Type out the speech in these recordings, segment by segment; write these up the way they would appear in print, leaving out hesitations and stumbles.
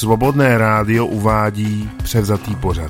Svobodné rádio uvádí převzatý pořad.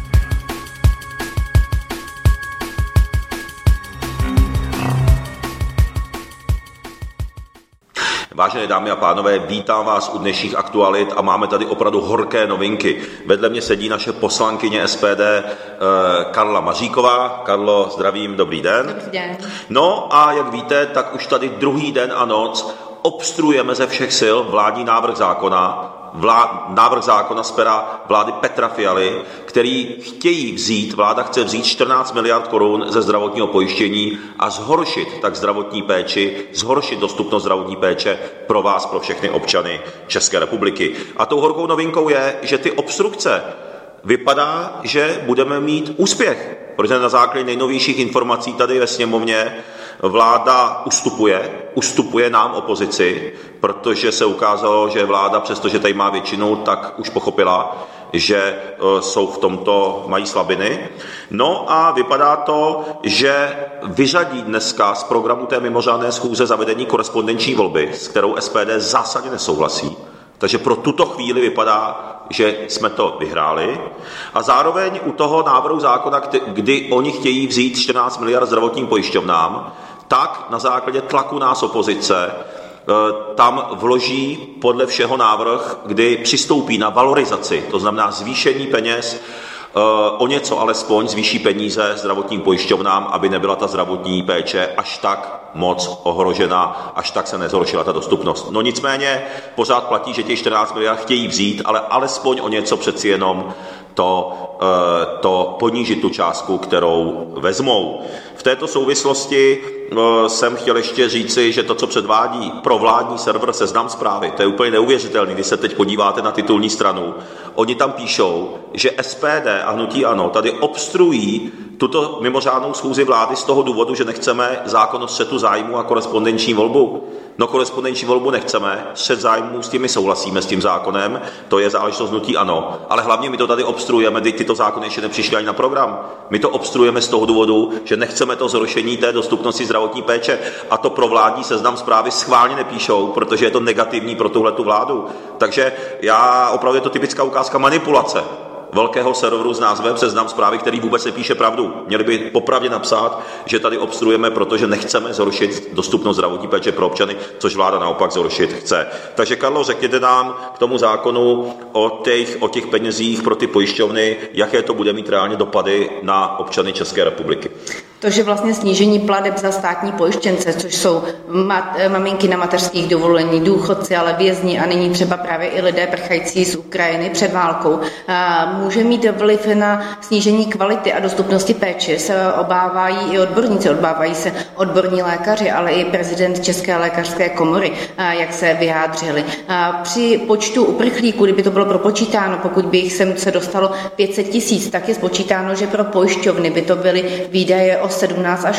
Vážené dámy a pánové, vítám vás u dnešních aktualit a máme tady opravdu horké novinky. Vedle mě sedí naše poslankyně SPD Karla Maříková. Karlo, zdravím, dobrý den. Dobrý den. No a jak víte, tak už tady druhý den a noc obstruujeme ze všech sil vládní návrh zákona z pera vlády Petra Fialy, který vláda chce vzít 14 miliard korun ze zdravotního pojištění a zhoršit tak zdravotní péči, zhoršit dostupnost zdravotní péče pro vás, pro všechny občany České republiky. A tou horkou novinkou je, že ty obstrukce vypadá, že budeme mít úspěch, protože na základě nejnovějších informací tady ve sněmovně vláda ustupuje nám opozici, protože se ukázalo, že vláda, přestože tady má většinu, tak už pochopila, že jsou v tomto, mají slabiny. No a vypadá to, že vyřadí dneska z programu té mimořádné schůze zavedení korespondenční volby, s kterou SPD zásadně nesouhlasí. Takže pro tuto chvíli vypadá, že jsme to vyhráli. A zároveň u toho návrhu zákona, kdy oni chtějí vzít 14 miliard zdravotním pojišťovnám, tak na základě tlaku nás opozice tam vloží podle všeho návrh, kdy přistoupí na valorizaci, to znamená zvýšení peněz, o něco alespoň zvýší peníze zdravotním pojišťovnám, aby nebyla ta zdravotní péče až tak moc ohrožena, až tak se nezhoršila ta dostupnost. No nicméně pořád platí, že těch 14 miliard chtějí vzít, ale alespoň o něco přeci jenom to ponížit tu částku, kterou vezmou. V této souvislosti jsem chtěl ještě říci, že to, co předvádí provládní server Seznam Zprávy, to je úplně neuvěřitelné, když se teď podíváte na titulní stranu. Oni tam píšou, že SPD a hnutí ANO tady obstruují tuto mimořádnou schůzi vlády z toho důvodu, že nechceme zákon o střetu zájmu a korespondenční volbu. No korespondenční volbu nechceme, střet zájmů, s tím my souhlasíme s tím zákonem, to je záležitost hnutí ANO, ale hlavně my to tady obstruujeme, když tyto zákony ještě nepřišly ani na program. My to obstruujeme z toho důvodu, že nechceme to zhoršení té dostupnosti zdravotní péče a to pro vládní Seznam Zprávy schválně nepíšou, protože je to negativní pro tuhletu vládu. Takže opravdu je to typická ukázka manipulace velkého serveru s názvem Seznam Zprávy, který vůbec nepíše pravdu. Měli by popravdě napsat, že tady obstruujeme, protože nechceme zhoršit dostupnost zdravotní péče pro občany, což vláda naopak zhoršit chce. Takže Karlo, řekněte nám k tomu zákonu o těch penězích pro ty pojišťovny, jaké to bude mít reálně dopady na občany České republiky. To, že vlastně snížení plateb za státní pojištěnce, což jsou maminky na mateřských dovolení, důchodci, ale vězni a nyní třeba právě i lidé prchající z Ukrajiny před válkou, může mít vliv na snížení kvality a dostupnosti péče. Se obávají i odborníci, obávají se odborní lékaři, ale i prezident České lékařské komory, jak se vyjádřili. Při počtu uprchlíků, kdyby to bylo propočítáno, pokud by jich sem se dostalo 500 000, tak je spočítáno, že pro pojišťovny by to byly výdaje o 17 až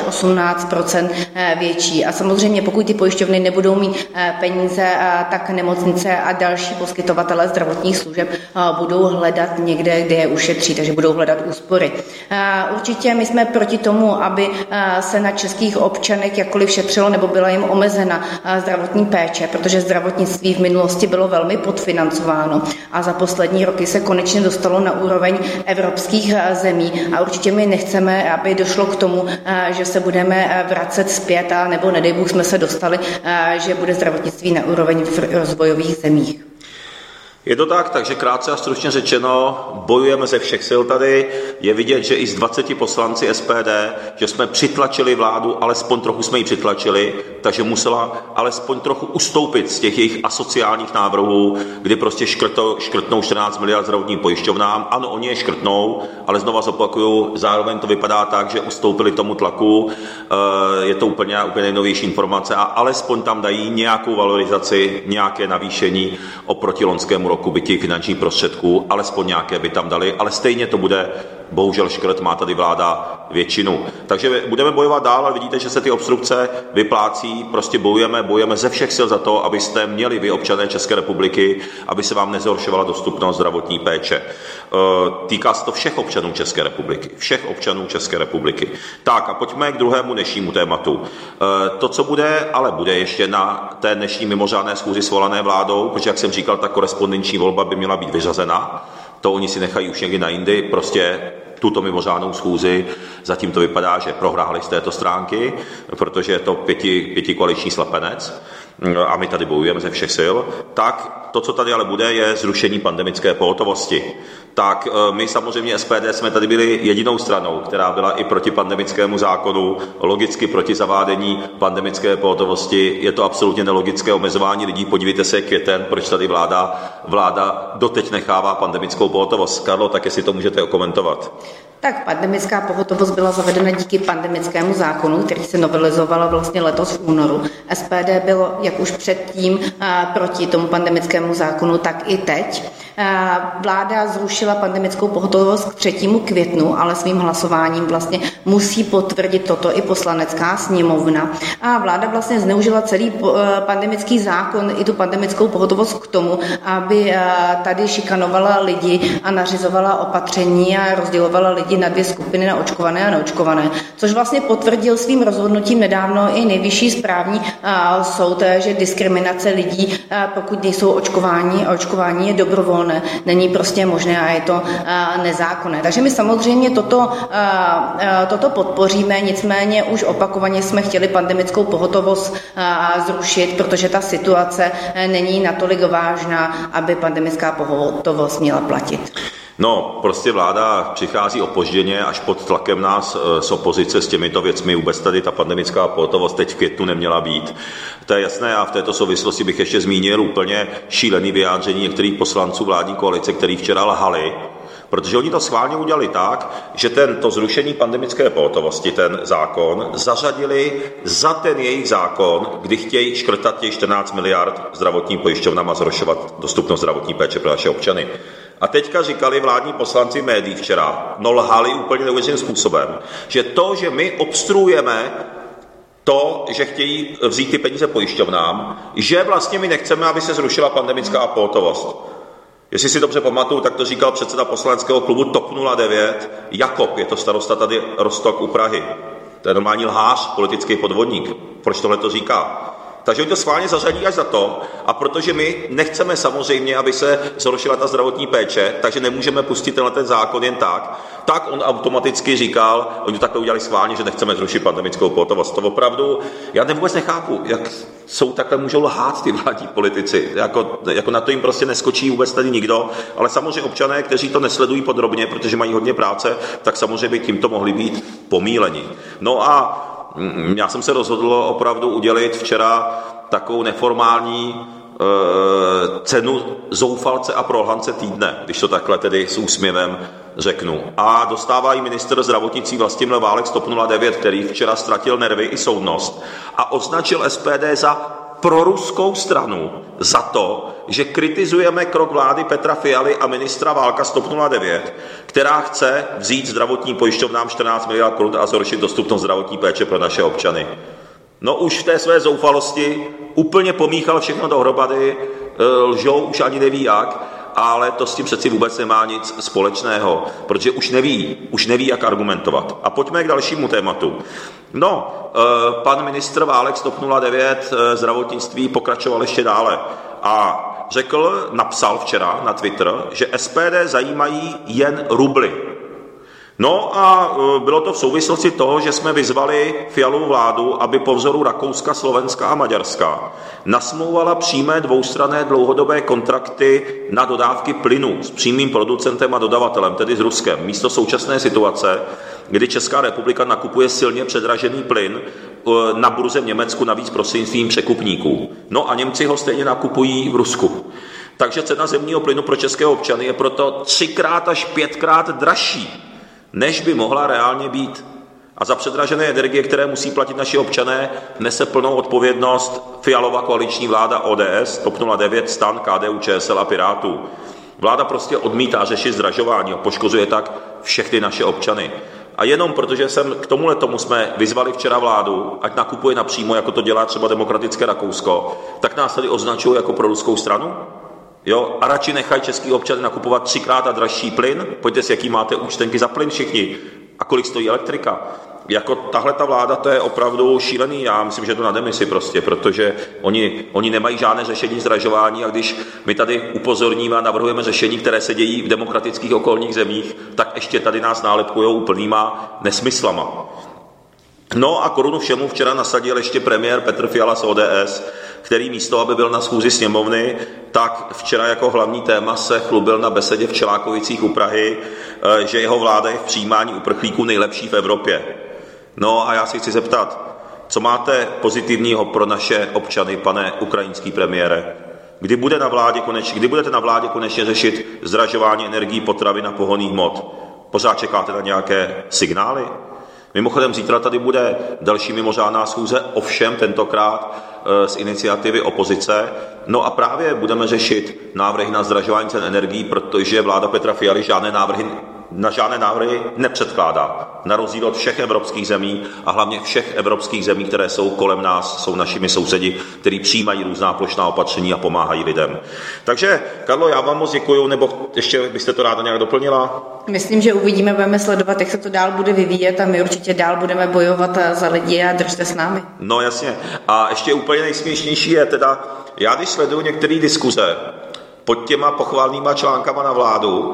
18% větší. A samozřejmě, pokud ty pojišťovny nebudou mít peníze, tak nemocnice a další poskytovatelé zdravotních služeb budou hledat někde, kde je ušetří, takže budou hledat úspory. Určitě my jsme proti tomu, aby se na českých občanech jakkoliv šetřilo nebo byla jim omezena zdravotní péče, protože zdravotnictví v minulosti bylo velmi podfinancováno a za poslední roky se konečně dostalo na úroveň evropských zemí a určitě my nechceme, aby došlo k tomu, že se budeme vracet zpět a nebo nedej Bůh jsme se dostali, že bude zdravotnictví na úroveň v rozvojových zemích. Je to tak, takže krátce a stručně řečeno, bojujeme ze všech sil tady. Je vidět, že i z 20 poslanci SPD, že jsme přitlačili vládu, alespoň trochu jsme ji přitlačili, takže musela alespoň trochu ustoupit z těch jejich asociálních návrhů, kdy prostě škrtnou 14 miliard zdravotním pojišťovnám. Ano, oni je škrtnou, ale znova zopakuju, zároveň to vypadá tak, že ustoupili tomu tlaku. Je to úplně nejnovější informace a alespoň tam dají nějakou valorizaci, nějaké navýšení oproti loňskému roku, byť finančních prostředků, alespoň nějaké by tam dali, ale stejně to bude bohužel škrt, má tady vláda většinu. Takže budeme bojovat dál, ale vidíte, že se ty obstrukce vyplácí, prostě bojujeme ze všech sil za to, abyste měli vy, občané České republiky, aby se vám nezhoršovala dostupnost zdravotní péče. Týká se to všech občanů České republiky. Všech občanů České republiky. Tak a pojďme k druhému dnešnímu tématu. To, co bude, ale bude ještě na té dnešní mimořádné schůzi svolané vládou, protože, jak jsem říkal, ta korespondenční volba by měla být vyřazena. To oni si nechají už někdy na jindy, prostě tuto mimořádnou schůzi. Zatím to vypadá, že prohráli z této stránky, protože je to pětikoaliční slepenec a my tady bojujeme ze všech sil. Tak to, co tady ale bude, je zrušení pandemické pohotovosti. Tak my samozřejmě SPD jsme tady byli jedinou stranou, která byla i proti pandemickému zákonu, logicky proti zavádění pandemické pohotovosti. Je to absolutně nelogické omezování lidí. Podívejte se, květen, proč tady vláda doteď nechává pandemickou pohotovost. Karlo, tak jestli to můžete okomentovat. Tak pandemická pohotovost byla zavedena díky pandemickému zákonu, který se novelizoval vlastně letos v únoru. SPD bylo jak už předtím proti tomu pandemickému zákonu, tak i teď. Vláda zrušila pandemickou pohotovost k 3. květnu, ale svým hlasováním vlastně musí potvrdit toto i Poslanecká sněmovna. A vláda vlastně zneužila celý pandemický zákon i tu pandemickou pohotovost k tomu, aby tady šikanovala lidi a nařizovala opatření a rozdělovala lidi na 2 skupiny, na očkované a neočkované. Což vlastně potvrdil svým rozhodnutím nedávno i nejvyšší správní soud, že diskriminace lidí, pokud nejsou očkováni, a očkování je dobrovolné, není prostě možné a je to nezákonné. Takže my samozřejmě toto podpoříme, nicméně už opakovaně jsme chtěli pandemickou pohotovost zrušit, protože ta situace není natolik vážná, aby pandemická pohotovost měla platit. No, prostě vláda přichází opožděně až pod tlakem nás z opozice s těmito věcmi. Vůbec tady ta pandemická pohotovost teď v květnu neměla být. To je jasné a v této souvislosti bych ještě zmínil úplně šílený vyjádření některých poslanců vládní koalice, který včera lhali, protože oni to schválně udělali tak, že to zrušení pandemické pohotovosti, ten zákon, zařadili za ten jejich zákon, kdy chtějí škrtat těch 14 miliard zdravotním pojišťovnám a zhoršovat dostupnost zdravotní péče pro naše občany. A teďka říkali vládní poslanci médií včera, lhali úplně neuvěřeným způsobem, že to, že my obstruujeme to, že chtějí vzít ty peníze pojišťovnám, že vlastně my nechceme, aby se zrušila pandemická pohotovost. Jestli si dobře pamatuju, tak to říkal předseda poslaneckého klubu TOP 09 Jakob, je to starosta tady Roztok u Prahy. To je normální lhář, politický podvodník. Proč tohle to říká? Takže oni to schválně zařadí až za to, a protože my nechceme samozřejmě, aby se zhoršila ta zdravotní péče, takže nemůžeme pustit ten zákon jen tak on automaticky říkal, oni to takhle udělali schválně, že nechceme zrušit pandemickou pohotovost. To opravdu, já vůbec nechápu, jak takhle můžou lhát ty vládní politici, jako na to jim prostě neskočí vůbec tady nikdo, ale samozřejmě občané, kteří to nesledují podrobně, protože mají hodně práce, tak samozřejmě by tímto mohli být pomíleni. No a já jsem se rozhodl opravdu udělit včera takovou neformální cenu zoufalce a prolhance týdne, když to takhle tedy s úsměvem řeknu. A dostává ji ministr zdravotnictví Vlastimil Válek z TOP 09, který včera ztratil nervy i soudnost a označil SPD za proruskou stranu za to, že kritizujeme krok vlády Petra Fialy a ministra Válka z TOP 09, která chce vzít zdravotní pojišťovnám 14 miliard korun a zhoršit dostupnost zdravotní péče pro naše občany. No už v té své zoufalosti úplně pomíchal všechno dohromady, lžou už ani neví jak, ale to s tím přeci vůbec nemá nic společného, protože už neví, jak argumentovat. A pojďme k dalšímu tématu. No, pan ministr Válek z TOP 09 zdravotnictví pokračoval ještě dále a napsal včera na Twitter, že SPD zajímají jen rubly. No a bylo to v souvislosti toho, že jsme vyzvali Fialovu vládu, aby po vzoru Rakouska, Slovenska a Maďarska nasmlouvala přímé dvoustranné dlouhodobé kontrakty na dodávky plynu s přímým producentem a dodavatelem, tedy s Ruskem. Místo současné situace, kdy Česká republika nakupuje silně předražený plyn na burze v Německu, navíc prostřednictvím překupníků. No a Němci ho stejně nakupují v Rusku. Takže cena zemního plynu pro české občany je proto 3x až 5x dražší, než by mohla reálně být. A za předražené energie, které musí platit naši občané, nese plnou odpovědnost Fialova koaliční vláda ODS, TOP 09, STAN, KDU, ČSL a Pirátů. Vláda prostě odmítá řešit zdražování a poškozuje tak všechny naše občany. A jenom protože k tomu jsme vyzvali včera vládu, ať nakupuje napřímo, jako to dělá třeba demokratické Rakousko, tak nás tady označují jako pro ruskou stranu. Jo? A radši nechají český občany nakupovat 3x a dražší plyn. Pojďte si, jaký máte účtenky za plyn všichni. A kolik stojí elektrika. Jako tahle ta vláda, to je opravdu šílený. Já myslím, že je to na demisi prostě, protože oni nemají žádné řešení zdražování a když my tady upozorníme a navrhujeme řešení, které se dějí v demokratických okolních zemích, tak ještě tady nás nálepkujou úplnýma nesmyslama. No a korunu všemu včera nasadil ještě premiér Petr Fiala z ODS, který místo, aby byl na schůzi sněmovny, tak včera jako hlavní téma se chlubil na besedě v Čelákovicích u Prahy, že jeho vláda je v přijímání uprchlíků nejlepší v Evropě. No a já si chci zeptat, co máte pozitivního pro naše občany, pane ukrajinský premiére? Kdy budete na vládě konečně řešit zdražování energií, potravin a pohonných hmot? Pořád čekáte na nějaké signály? Mimochodem zítra tady bude další mimořádná schůze, ovšem tentokrát z iniciativy opozice. No a právě budeme řešit návrhy na zdražování cen energií, protože vláda Petra Fialy žádné návrhy nepředkládá. Na rozdíl od všech evropských zemí a hlavně všech evropských zemí, které jsou kolem nás, jsou našimi sousedi, kteří přijímají různá plošná opatření a pomáhají lidem. Takže, Karlo, já vám moc děkuju, nebo ještě byste to ráda nějak doplnila? Myslím, že uvidíme, budeme sledovat, jak se to dál bude vyvíjet a my určitě dál budeme bojovat za lidi a držte s námi. No jasně. A ještě úplně nejsměšnější je teda, já když sleduju některé diskuze pod těma pochvalnýma článkama na vládu,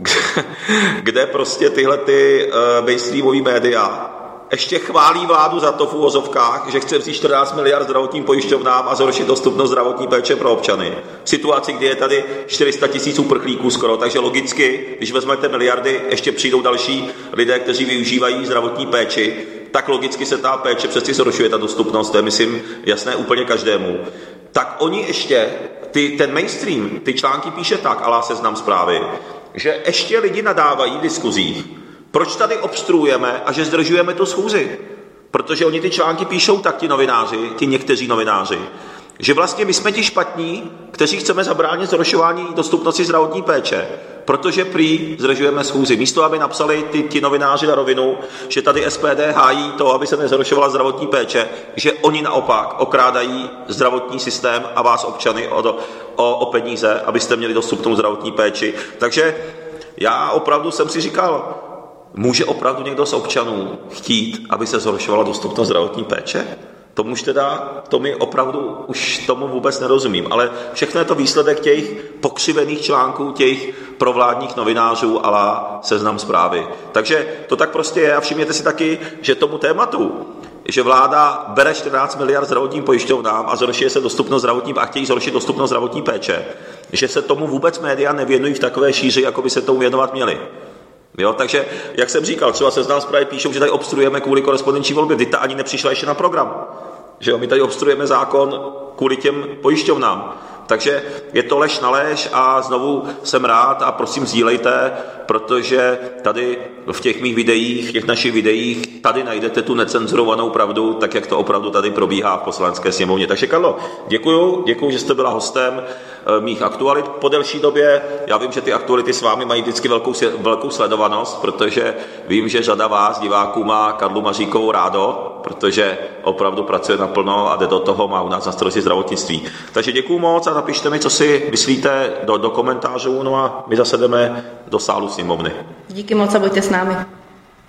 kde prostě tyhle mainstreamové média ještě chválí vládu za to v uvozovkách, že chce vzít 14 miliard zdravotním pojišťovnám a zhoršit dostupnost zdravotní péče pro občany. V situaci, kdy je tady 400 000 uprchlíků skoro, takže logicky, když vezmete miliardy, ještě přijdou další lidé, kteří využívají zdravotní péči, tak logicky se ta péče přeci zhoršuje, ta dostupnost, to je, myslím, jasné úplně každému. Tak oni ještě, ten mainstream, ty články píše tak, alá Seznam Zprávy, že ještě lidi nadávají v diskuzích, proč tady obstruujeme a že zdržujeme tu schůzi. Protože oni ty články píšou tak, ti někteří novináři, že vlastně my jsme ti špatní, kteří chceme zabránit zhoršování dostupnosti zdravotní péče, protože prý zdržujeme schůzi. Místo, aby napsali ti novináři na rovinu, že tady SPD hájí to, aby se nezhoršovala zdravotní péče, že oni naopak okrádají zdravotní systém a vás občany o peníze, abyste měli dostupnou zdravotní péči. Takže já opravdu jsem si říkal, může opravdu někdo z občanů chtít, aby se zhoršovala dostupnost zdravotní péče? To mi opravdu už tomu vůbec nerozumím, ale všechno je to výsledek těch pokřivených článků, těch provládních novinářů alá Seznam Zprávy. Takže to tak prostě je a všimněte si taky, že tomu tématu, že vláda bere 14 miliard zdravotním pojišťovnám a zhoršuje se dostupnost a chtějí zhoršit dostupnost zdravotní péče, že se tomu vůbec média nevěnují v takové šíři, jako by se tomu věnovat měli. Jo, takže, jak jsem říkal, třeba Seznam Zprávy píšou, že tady obstruujeme kvůli korespondenční volbě, kdy ta ani nepřišla ještě na program. Že jo, my tady obstruujeme zákon kvůli těm pojišťovnám. Takže je to lež na lež a znovu jsem rád a prosím sdílejte, protože tady v těch mých videích, v těch našich videích, tady najdete tu necenzurovanou pravdu, tak jak to opravdu tady probíhá v Poslanecké sněmovně. Takže Karlo, děkuju, že jste byla hostem mých aktualit po delší době. Já vím, že ty aktuality s vámi mají vždycky velkou sledovanost, protože vím, že řada vás, diváků, má Karlu Maříkovou rádo, protože opravdu pracuje naplno a jde do toho, má u nás na starosti zdravotnictví. Takže děkuju moc a napište mi, co si myslíte do komentářů, no a my zase jdeme do sálu sněmovny. Díky moc a buďte s námi.